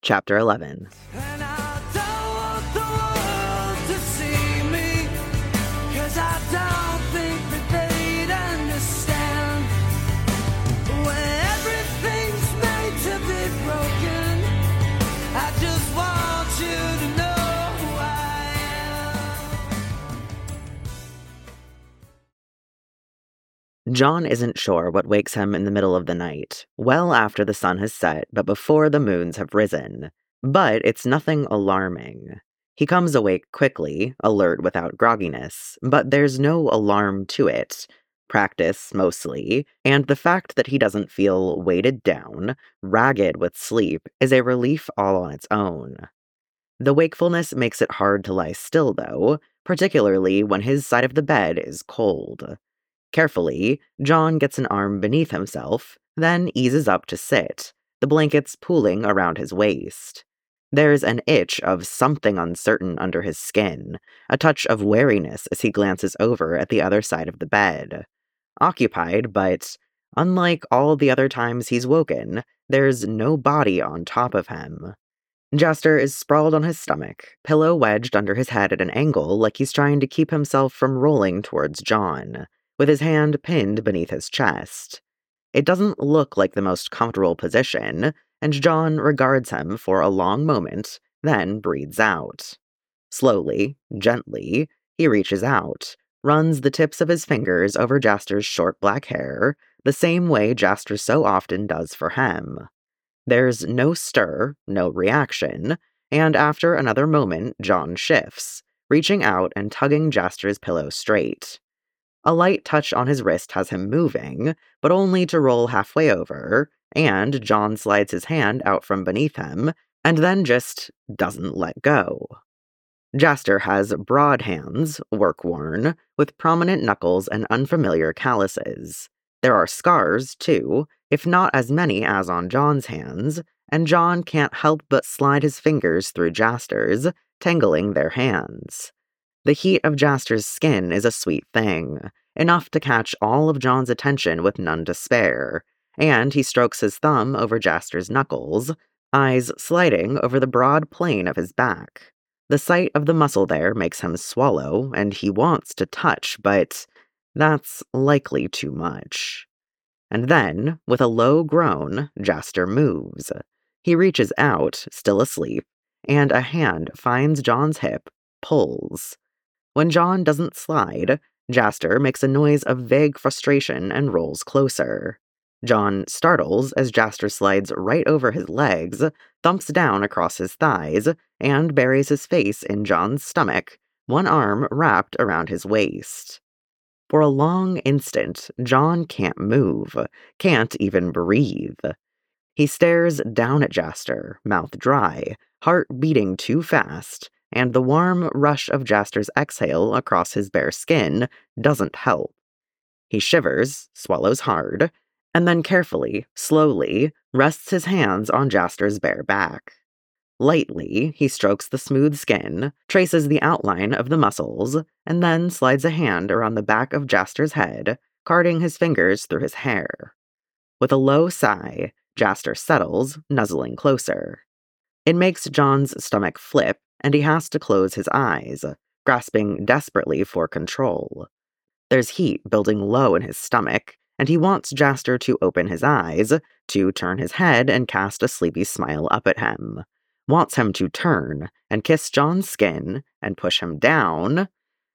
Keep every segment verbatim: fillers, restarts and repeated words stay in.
Chapter eleven. And I don't want the world to see me, 'cause I don't think that they'd understand. When everything's made to be broken, I just want you to know who I am. John isn't sure what wakes him in the middle of the night, well after the sun has set but before the moons have risen. But it's nothing alarming. He comes awake quickly, alert without grogginess, but there's no alarm to it. Practice, mostly, and the fact that he doesn't feel weighted down, ragged with sleep, is a relief all on its own. The wakefulness makes it hard to lie still, though, particularly when his side of the bed is cold. Carefully, John gets an arm beneath himself, then eases up to sit, the blankets pooling around his waist. There's an itch of something uncertain under his skin, a touch of wariness as he glances over at the other side of the bed. Occupied, but, unlike all the other times he's woken, there's no body on top of him. Jastor is sprawled on his stomach, pillow wedged under his head at an angle like he's trying to keep himself from rolling towards John, with his hand pinned beneath his chest. It doesn't look like the most comfortable position, and John regards him for a long moment, then breathes out. Slowly, gently, he reaches out, runs the tips of his fingers over Jastor's short black hair, the same way Jastor so often does for him. There's no stir, no reaction, and after another moment, John shifts, reaching out and tugging Jastor's pillow straight. A light touch on his wrist has him moving, but only to roll halfway over, and John slides his hand out from beneath him, and then just doesn't let go. Jastor has broad hands, work-worn, with prominent knuckles and unfamiliar calluses. There are scars, too, if not as many as on John's hands, and John can't help but slide his fingers through Jastor's, tangling their hands. The heat of Jastor's skin is a sweet thing, enough to catch all of John's attention with none to spare, and he strokes his thumb over Jastor's knuckles, eyes sliding over the broad plane of his back. The sight of the muscle there makes him swallow, and he wants to touch, but that's likely too much. And then, with a low groan, Jastor moves. He reaches out, still asleep, and a hand finds John's hip, pulls. When John doesn't slide, Jastor makes a noise of vague frustration and rolls closer. John startles as Jastor slides right over his legs, thumps down across his thighs, and buries his face in John's stomach, one arm wrapped around his waist. For a long instant, John can't move, can't even breathe. He stares down at Jastor, mouth dry, heart beating too fast, and the warm rush of Jastor's exhale across his bare skin doesn't help. He shivers, swallows hard, and then carefully, slowly, rests his hands on Jastor's bare back. Lightly, he strokes the smooth skin, traces the outline of the muscles, and then slides a hand around the back of Jastor's head, carding his fingers through his hair. With a low sigh, Jastor settles, nuzzling closer. It makes John's stomach flip, and he has to close his eyes, grasping desperately for control. There's heat building low in his stomach, and he wants Jastor to open his eyes, to turn his head and cast a sleepy smile up at him. Wants him to turn and kiss John's skin and push him down.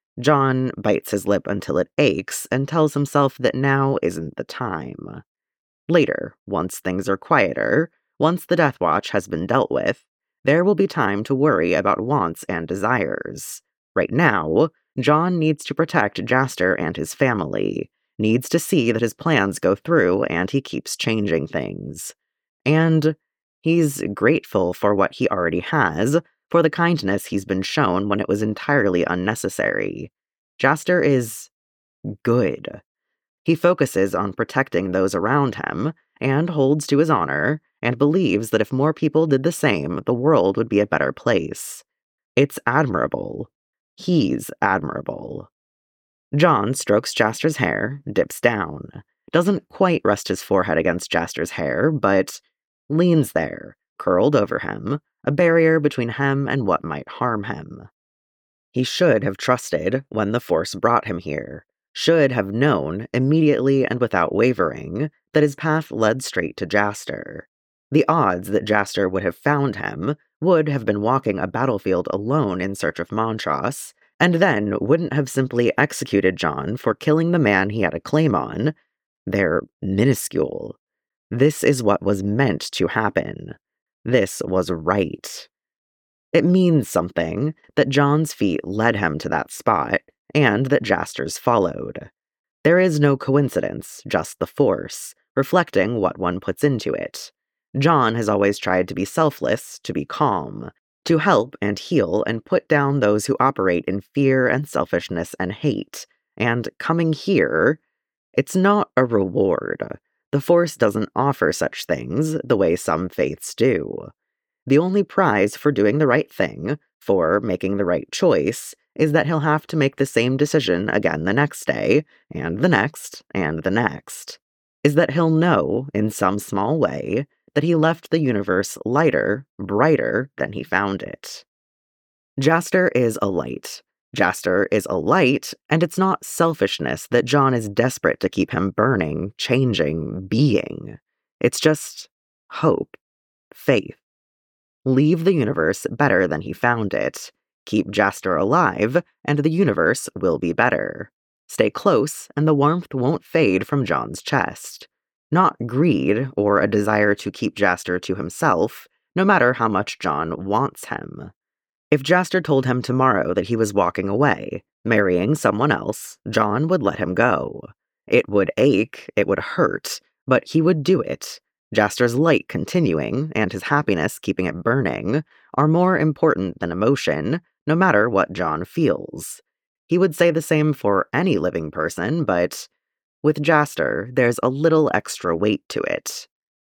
John bites his lip until it aches and tells himself that now isn't the time. Later, once things are quieter, once the Death Watch has been dealt with, there will be time to worry about wants and desires. Right now, John needs to protect Jastor and his family, needs to see that his plans go through and he keeps changing things. And he's grateful for what he already has, for the kindness he's been shown when it was entirely unnecessary. Jastor is good. He focuses on protecting those around him, and holds to his honor, and believes that if more people did the same, the world would be a better place. It's admirable. He's admirable. John strokes Jastor's hair, dips down. Doesn't quite rest his forehead against Jastor's hair, but leans there, curled over him, a barrier between him and what might harm him. He should have trusted when the Force brought him here, should have known, immediately and without wavering, that his path led straight to Jaster. The odds that Jaster would have found him would have been walking a battlefield alone in search of Montross, and then wouldn't have simply executed Jon for killing the man he had a claim on. They're minuscule. This is what was meant to happen. This was right. It means something that Jon's feet led him to that spot, and that Jaster's followed. There is no coincidence, just the Force, reflecting what one puts into it. Jon has always tried to be selfless, to be calm, to help and heal and put down those who operate in fear and selfishness and hate, and coming here, it's not a reward. The Force doesn't offer such things the way some faiths do. The only prize for doing the right thing, for making the right choice, is that he'll have to make the same decision again the next day, and the next, and the next. Is that he'll know, in some small way, that he left the universe lighter, brighter than he found it. Jaster is a light. Jaster is a light, and it's not selfishness that Jon is desperate to keep him burning, changing, being. It's just hope, faith. Leave the universe better than he found it. Keep Jaster alive, and the universe will be better. Stay close, and the warmth won't fade from Jon's chest. Not greed or a desire to keep Jaster to himself, no matter how much Jon wants him. If Jaster told him tomorrow that he was walking away, marrying someone else, Jon would let him go. It would ache, it would hurt, but he would do it. Jaster's light continuing, and his happiness keeping it burning, are more important than emotion, no matter what Jon feels. He would say the same for any living person, but with Jaster, there's a little extra weight to it.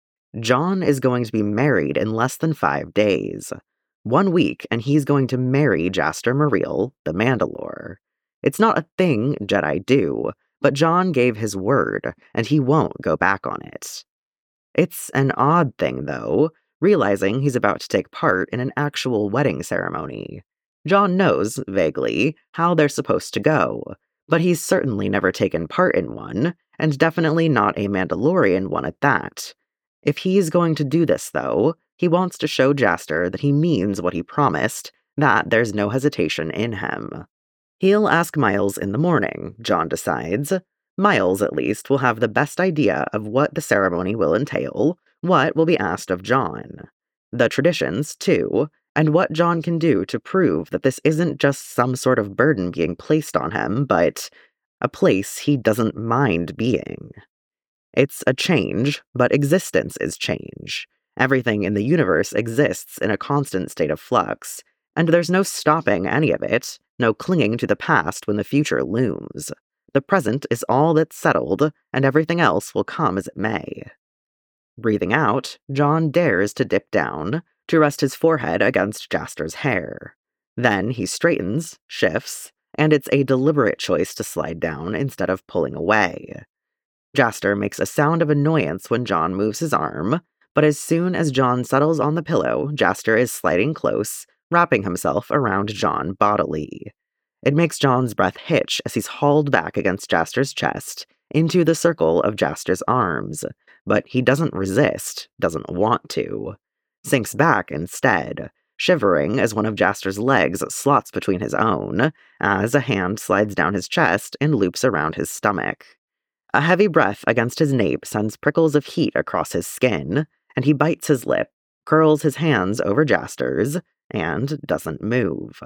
Jon is going to be married in less than five days. One week, and he's going to marry Jaster Meriel, the Mandalore. It's not a thing Jedi do, but Jon gave his word, and he won't go back on it. It's an odd thing, though, realizing he's about to take part in an actual wedding ceremony. Jon knows, vaguely, how they're supposed to go, but he's certainly never taken part in one, and definitely not a Mandalorian one at that. If he's going to do this, though, he wants to show Jaster that he means what he promised, that there's no hesitation in him. He'll ask Miles in the morning, Jon decides. Miles, at least, will have the best idea of what the ceremony will entail, what will be asked of Jon. The traditions, too, and what Jon can do to prove that this isn't just some sort of burden being placed on him, but a place he doesn't mind being. It's a change, but existence is change. Everything in the universe exists in a constant state of flux, and there's no stopping any of it, no clinging to the past when the future looms. The present is all that's settled, and everything else will come as it may. Breathing out, Jon dares to dip down, to rest his forehead against Jaster's hair. Then he straightens, shifts, and it's a deliberate choice to slide down instead of pulling away. Jaster makes a sound of annoyance when Jon moves his arm, but as soon as Jon settles on the pillow, Jaster is sliding close, wrapping himself around Jon bodily. It makes Jon's breath hitch as he's hauled back against Jaster's chest, into the circle of Jaster's arms, but he doesn't resist, doesn't want to. Sinks back instead, shivering as one of Jaster's legs slots between his own, as a hand slides down his chest and loops around his stomach. A heavy breath against his nape sends prickles of heat across his skin, and he bites his lip, curls his hands over Jaster's, and doesn't move.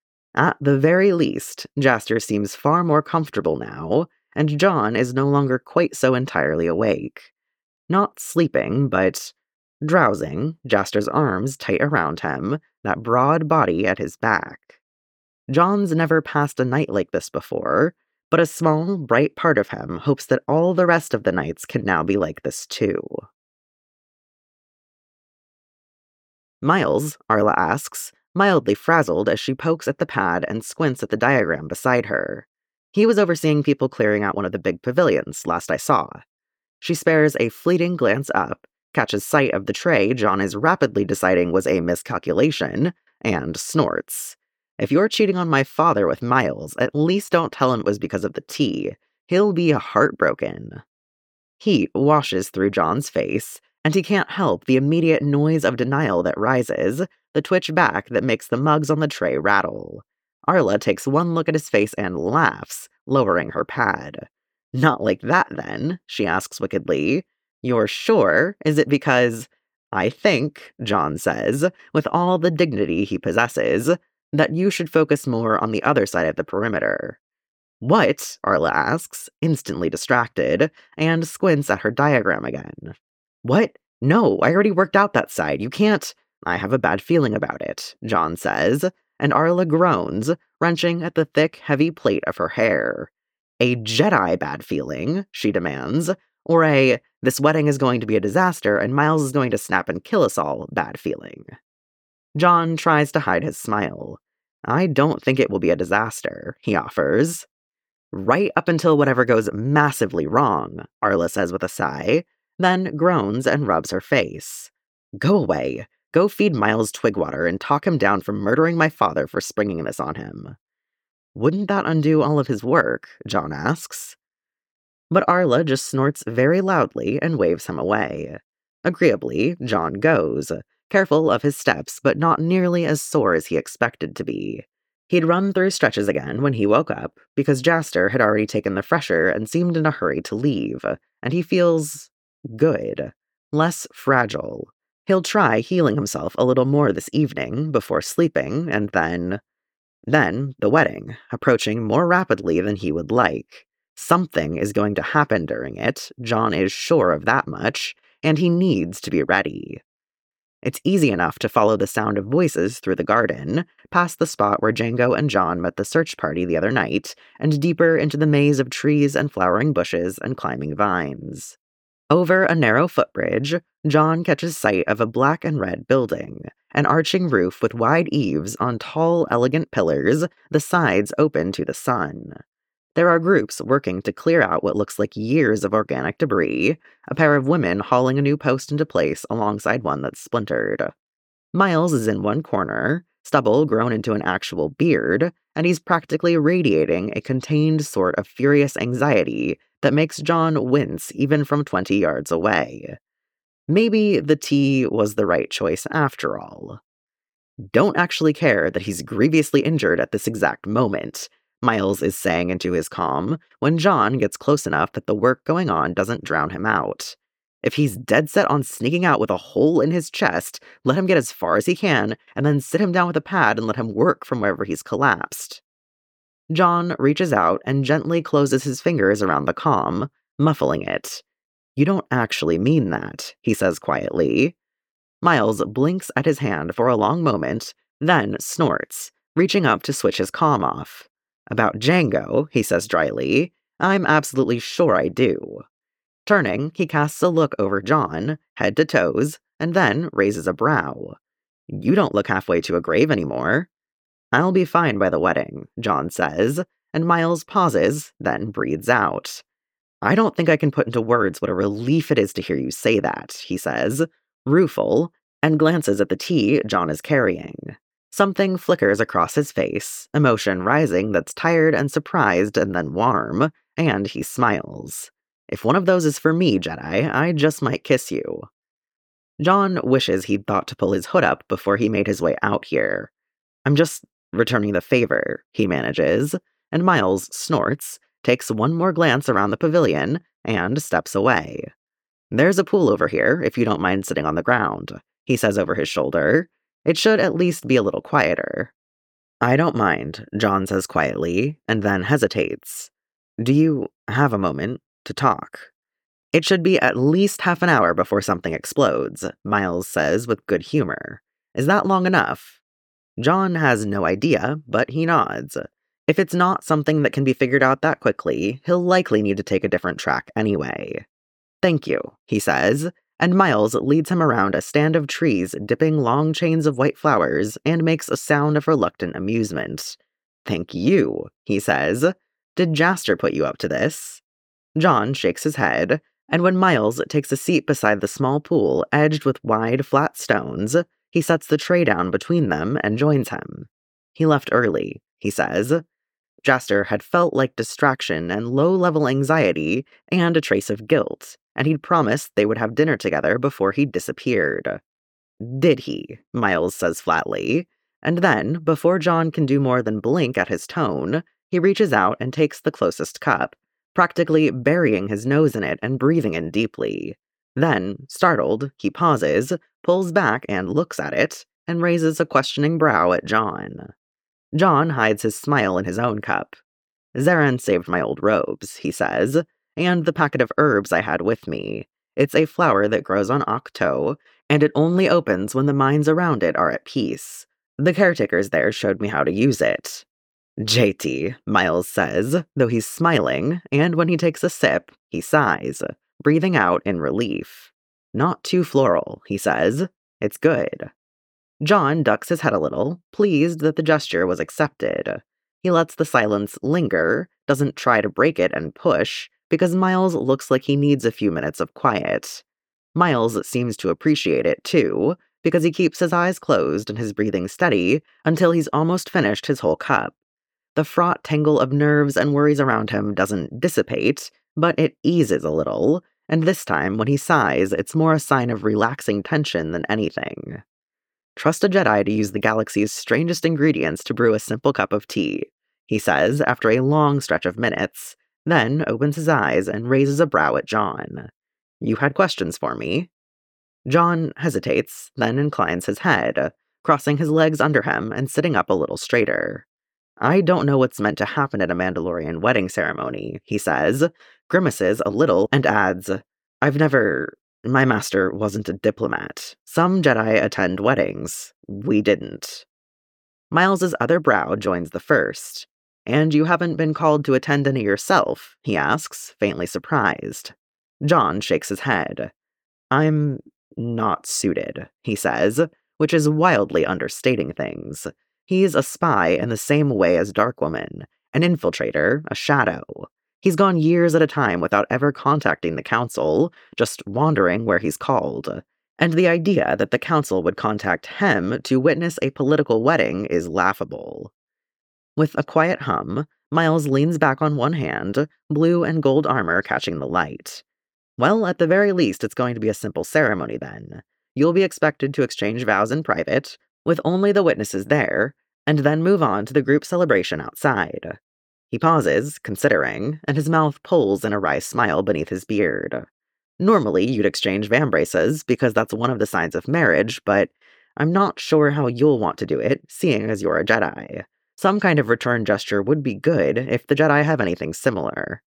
At the very least, Jaster seems far more comfortable now, and Jon is no longer quite so entirely awake. Not sleeping, but drowsing, Jaster's arms tight around him, that broad body at his back. Jon's never passed a night like this before, but a small, bright part of him hopes that all the rest of the nights can now be like this too. Miles, Arla asks, mildly frazzled as she pokes at the pad and squints at the diagram beside her. He was overseeing people clearing out one of the big pavilions, last I saw. She spares a fleeting glance up, catches sight of the tray John is rapidly deciding was a miscalculation, and snorts. "If you're cheating on my father with Miles, at least don't tell him it was because of the tea. He'll be heartbroken." Heat washes through John's face, and he can't help the immediate noise of denial that rises, the twitch back that makes the mugs on the tray rattle. Arla takes one look at his face and laughs, lowering her pad. "Not like that, then?" she asks wickedly. "You're sure? Is it because—" "I think," John says, with all the dignity he possesses, "that you should focus more on the other side of the perimeter." "What?" Arla asks, instantly distracted, and squints at her diagram again. "What? No, I already worked out that side. You can't—" "I have a bad feeling about it," John says, and Arla groans, wrenching at the thick, heavy plait of her hair. "A Jedi bad feeling," she demands, or a "this wedding is going to be a disaster and Miles is going to snap and kill us all" bad feeling. John tries to hide his smile. "I don't think it will be a disaster," he offers. "Right up until whatever goes massively wrong," Arla says with a sigh, then groans and rubs her face. "Go away. Go feed Miles Twigwater and talk him down from murdering my father for springing this on him." "Wouldn't that undo all of his work?" John asks. But Arla just snorts very loudly and waves him away. Agreeably, John goes, careful of his steps but not nearly as sore as he expected to be. He'd run through stretches again when he woke up, because Jaster had already taken the fresher and seemed in a hurry to leave, and he feels good, less fragile. He'll try healing himself a little more this evening before sleeping, and then... Then, the wedding, approaching more rapidly than he would like. Something is going to happen during it, John is sure of that much, and he needs to be ready. It's easy enough to follow the sound of voices through the garden, past the spot where Django and John met the search party the other night, and deeper into the maze of trees and flowering bushes and climbing vines. Over a narrow footbridge, John catches sight of a black and red building, an arching roof with wide eaves on tall, elegant pillars, the sides open to the sun. There are groups working to clear out what looks like years of organic debris, a pair of women hauling a new post into place alongside one that's splintered. Miles is in one corner, stubble grown into an actual beard, and he's practically radiating a contained sort of furious anxiety that makes John wince even from twenty yards away. Maybe the tea was the right choice after all. "Don't actually care that he's grievously injured at this exact moment," Miles is saying into his calm, when John gets close enough that the work going on doesn't drown him out. "If he's dead set on sneaking out with a hole in his chest, let him get as far as he can, and then sit him down with a pad and let him work from wherever he's collapsed." John reaches out and gently closes his fingers around the comm, muffling it. "You don't actually mean that," he says quietly. Miles blinks at his hand for a long moment, then snorts, reaching up to switch his comm off. "About Django," he says dryly, "I'm absolutely sure I do." Turning, he casts a look over John, head to toes, and then raises a brow. "You don't look halfway to a grave anymore." "I'll be fine by the wedding," John says, and Miles pauses, then breathes out. "I don't think I can put into words what a relief it is to hear you say that," he says, rueful, and glances at the tea John is carrying. Something flickers across his face, emotion rising that's tired and surprised and then warm, and he smiles. "If one of those is for me, Jedi, I just might kiss you." John wishes he'd thought to pull his hood up before he made his way out here. "I'm just returning the favor," he manages, and Miles snorts, takes one more glance around the pavilion, and steps away. "There's a pool over here, if you don't mind sitting on the ground," he says over his shoulder. "It should at least be a little quieter." "I don't mind," John says quietly, and then hesitates. "Do you have a moment to talk?" "It should be at least half an hour before something explodes," Miles says with good humor. "Is that long enough?" John has no idea, but he nods. If it's not something that can be figured out that quickly, he'll likely need to take a different track anyway. "Thank you," he says, and Miles leads him around a stand of trees dipping long chains of white flowers and makes a sound of reluctant amusement. "Thank you," he says. "Did Jaster put you up to this?" John shakes his head, And when Miles takes a seat beside the small pool edged with wide, flat stones, he sets the tray down between them and joins him. He left early, he says. Jaster had felt like distraction and low-level anxiety and a trace of guilt, and he'd promised they would have dinner together before he disappeared. Did he? Miles says flatly. And then, before John can do more than blink at his tone, he reaches out and takes the closest cup, practically burying his nose in it and breathing in deeply. Then, startled, he pauses, pulls back and looks at it, and raises a questioning brow at John. John hides his smile in his own cup. Zarin saved my old robes, he says, and the packet of herbs I had with me. It's a flower that grows on Octo, and it only opens when the minds around it are at peace. The caretakers there showed me how to use it. J T, Miles says, though he's smiling, and when he takes a sip, he sighs, breathing out in relief. Not too floral, he says. It's good. John ducks his head a little, pleased that the gesture was accepted. He lets the silence linger, doesn't try to break it and push, because Miles looks like he needs a few minutes of quiet. Miles seems to appreciate it, too, because he keeps his eyes closed and his breathing steady until he's almost finished his whole cup. The fraught tangle of nerves and worries around him doesn't dissipate, but it eases a little, and this time, when he sighs, it's more a sign of relaxing tension than anything. Trust a Jedi to use the galaxy's strangest ingredients to brew a simple cup of tea, he says after a long stretch of minutes, then opens his eyes and raises a brow at John. You had questions for me? John hesitates, then inclines his head, crossing his legs under him and sitting up a little straighter. I don't know what's meant to happen at a Mandalorian wedding ceremony, he says, grimaces a little, and adds, I've never... My master wasn't a diplomat. Some Jedi attend weddings. We didn't. Miles's other brow joins the first. And you haven't been called to attend any yourself, he asks, faintly surprised. John shakes his head. I'm not suited, he says, which is wildly understating things. He's a spy in the same way as Darkwoman, an infiltrator, a shadow. He's gone years at a time without ever contacting the Council, just wandering where he's called. And the idea that the Council would contact him to witness a political wedding is laughable. With a quiet hum, Miles leans back on one hand, blue and gold armor catching the light. Well, at the very least, it's going to be a simple ceremony then. You'll be expected to exchange vows in private, with only the witnesses there, and then move on to the group celebration outside. He pauses, considering, and his mouth pulls in a wry smile beneath his beard. Normally, you'd exchange vambraces, because that's one of the signs of marriage, but I'm not sure how you'll want to do it, seeing as you're a Jedi. Some kind of return gesture would be good if the Jedi have anything similar.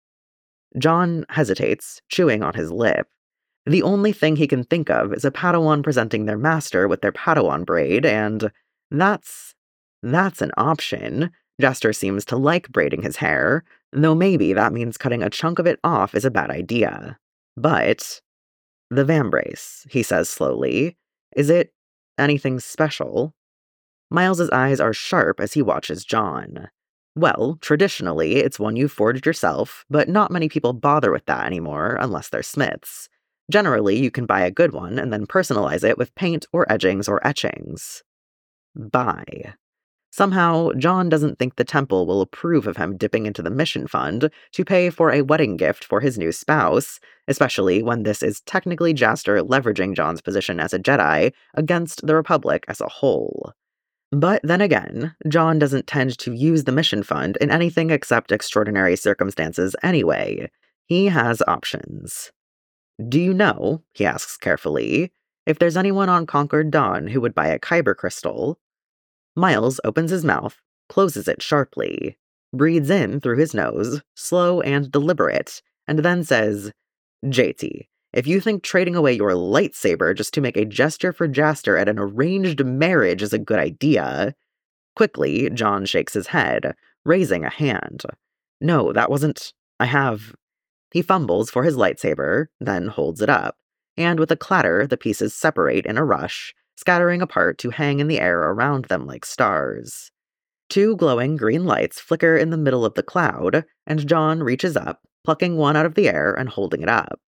John hesitates, chewing on his lip. The only thing he can think of is a Padawan presenting their master with their Padawan braid, and that's... that's an option. Jaster seems to like braiding his hair, though maybe that means cutting a chunk of it off is a bad idea. But... the vambrace, he says slowly. Is it anything special? Miles's eyes are sharp as he watches John. Well, traditionally, it's one you forged yourself, but not many people bother with that anymore unless they're smiths. Generally, you can buy a good one and then personalize it with paint or edgings or etchings. Buy. Somehow, John doesn't think the temple will approve of him dipping into the mission fund to pay for a wedding gift for his new spouse, especially when this is technically Jaster leveraging John's position as a Jedi against the Republic as a whole. But then again, John doesn't tend to use the mission fund in anything except extraordinary circumstances anyway. He has options. Do you know, he asks carefully, if there's anyone on Concord Dawn who would buy a Kyber crystal? Miles opens his mouth, closes it sharply, breathes in through his nose, slow and deliberate, and then says, J T, if you think trading away your lightsaber just to make a gesture for Jaster at an arranged marriage is a good idea... Quickly, John shakes his head, raising a hand. No, that wasn't... I have... He fumbles for his lightsaber, then holds it up, and with a clatter, the pieces separate in a rush, scattering apart to hang in the air around them like stars. Two glowing green lights flicker in the middle of the cloud, and John reaches up, plucking one out of the air and holding it up.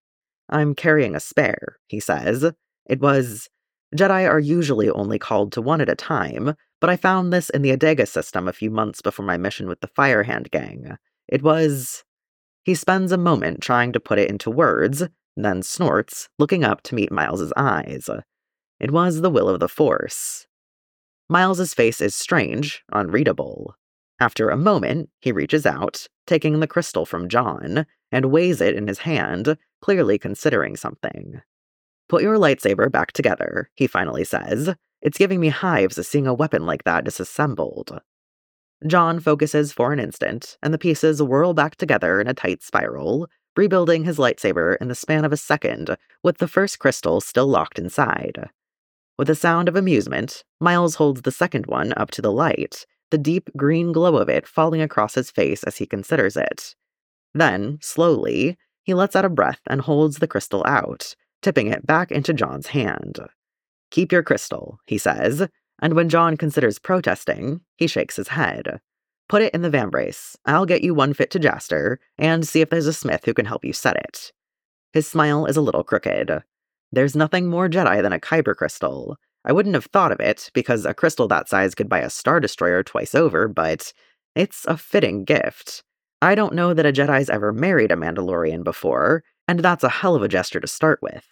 I'm carrying a spare, he says. It was... Jedi are usually only called to one at a time, but I found this in the Adega system a few months before my mission with the Firehand Gang. It was... He spends a moment trying to put it into words, then snorts, looking up to meet Miles's eyes. It was the will of the Force. Miles's face is strange, unreadable. After a moment, he reaches out, taking the crystal from John, and weighs it in his hand, clearly considering something. Put your lightsaber back together, he finally says. It's giving me hives seeing a weapon like that disassembled. John focuses for an instant, and the pieces whirl back together in a tight spiral, rebuilding his lightsaber in the span of a second, with the first crystal still locked inside. With a sound of amusement, Miles holds the second one up to the light, the deep green glow of it falling across his face as he considers it. Then, slowly, he lets out a breath and holds the crystal out, tipping it back into John's hand. Keep your crystal, he says, and when John considers protesting, he shakes his head. Put it in the vambrace. I'll get you one fit to Jaster, and see if there's a smith who can help you set it. His smile is a little crooked. There's nothing more Jedi than a Kyber crystal. I wouldn't have thought of it, because a crystal that size could buy a Star Destroyer twice over, but it's a fitting gift. I don't know that a Jedi's ever married a Mandalorian before, and that's a hell of a gesture to start with.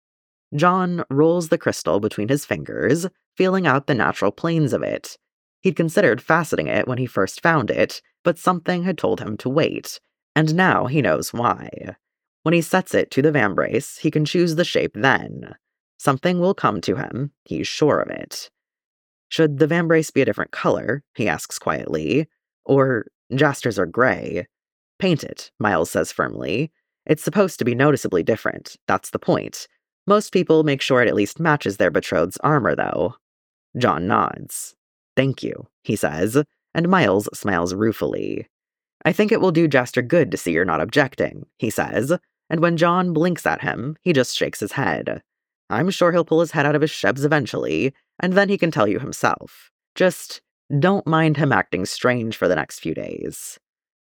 John rolls the crystal between his fingers, feeling out the natural planes of it. He'd considered faceting it when he first found it, but something had told him to wait, and now he knows why. When he sets it to the vambrace, he can choose the shape then. Something will come to him, he's sure of it. Should the vambrace be a different color, he asks quietly, or Jasters are gray. Paint it, Miles says firmly. It's supposed to be noticeably different, that's the point. Most people make sure it at least matches their betrothed's armor, though. John nods. Thank you, he says, and Miles smiles ruefully. I think it will do Jaster good to see you're not objecting, he says, and when John blinks at him, he just shakes his head. I'm sure he'll pull his head out of his shebs eventually, and then he can tell you himself. Just don't mind him acting strange for the next few days.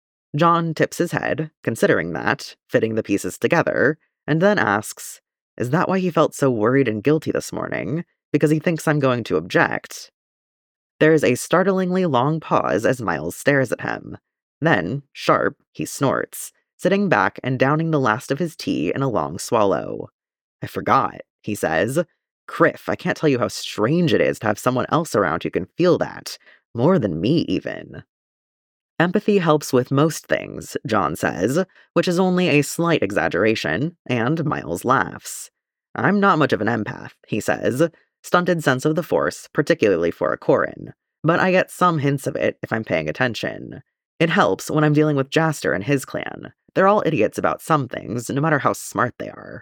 John tips his head, considering that, fitting the pieces together, and then asks, is that why he felt so worried and guilty this morning? Because he thinks I'm going to object? There's a startlingly long pause as Miles stares at him. Then, sharp, he snorts, sitting back and downing the last of his tea in a long swallow. I forgot, he says. Criff, I can't tell you how strange it is to have someone else around who can feel that. More than me, even. Empathy helps with most things, John says, which is only a slight exaggeration, and Miles laughs. I'm not much of an empath, he says. Stunted sense of the Force, particularly for a Corran, but I get some hints of it if I'm paying attention. It helps when I'm dealing with Jaster and his clan. They're all idiots about some things, no matter how smart they are.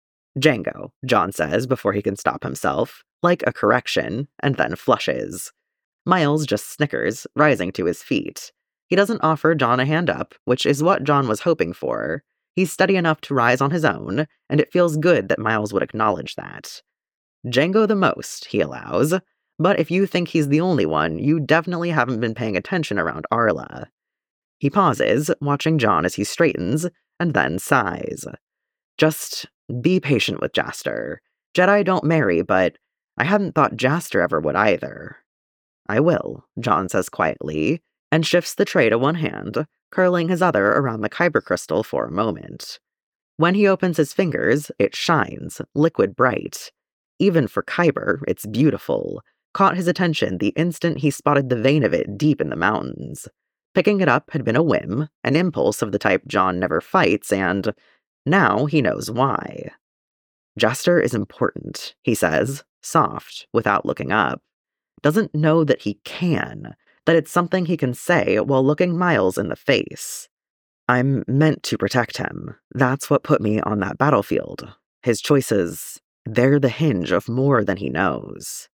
Jango, John says before he can stop himself, like a correction, and then flushes. Miles just snickers, rising to his feet. He doesn't offer John a hand up, which is what John was hoping for. He's steady enough to rise on his own, and it feels good that Miles would acknowledge that. Jango the most, he allows, but if you think he's the only one, you definitely haven't been paying attention around Arla. He pauses, watching John as he straightens, and then sighs. Just be patient with Jaster. Jedi don't marry, but I hadn't thought Jaster ever would either. I will, John says quietly, and shifts the tray to one hand, curling his other around the Kyber crystal for a moment. When he opens his fingers, it shines, liquid bright. Even for Kyber, it's beautiful. Caught his attention the instant he spotted the vein of it deep in the mountains. Picking it up had been a whim, an impulse of the type John never fights, and now he knows why. Jaster is important, he says, soft, without looking up. Doesn't know that he can, that it's something he can say while looking Miles in the face. I'm meant to protect him. That's what put me on that battlefield. His choices, they're the hinge of more than he knows.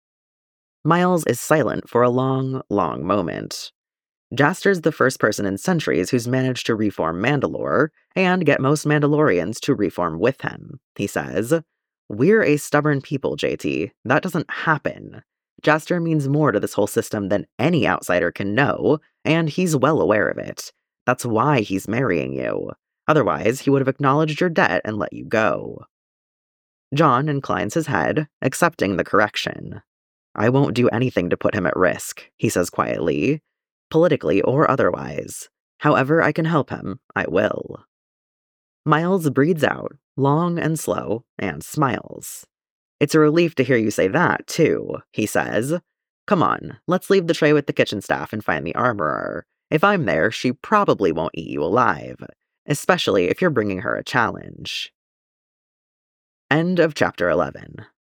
Miles is silent for a long, long moment. Jaster's the first person in centuries who's managed to reform Mandalore, and get most Mandalorians to reform with him, he says. We're a stubborn people, J T. That doesn't happen. Jaster means more to this whole system than any outsider can know, and he's well aware of it. That's why he's marrying you. Otherwise, he would have acknowledged your debt and let you go. John inclines his head, accepting the correction. I won't do anything to put him at risk, he says quietly, politically or otherwise. However I can help him, I will. Miles breathes out, long and slow, and smiles. It's a relief to hear you say that, too, he says. Come on, let's leave the tray with the kitchen staff and find the armorer. If I'm there, she probably won't eat you alive, especially if you're bringing her a challenge. End of chapter eleven.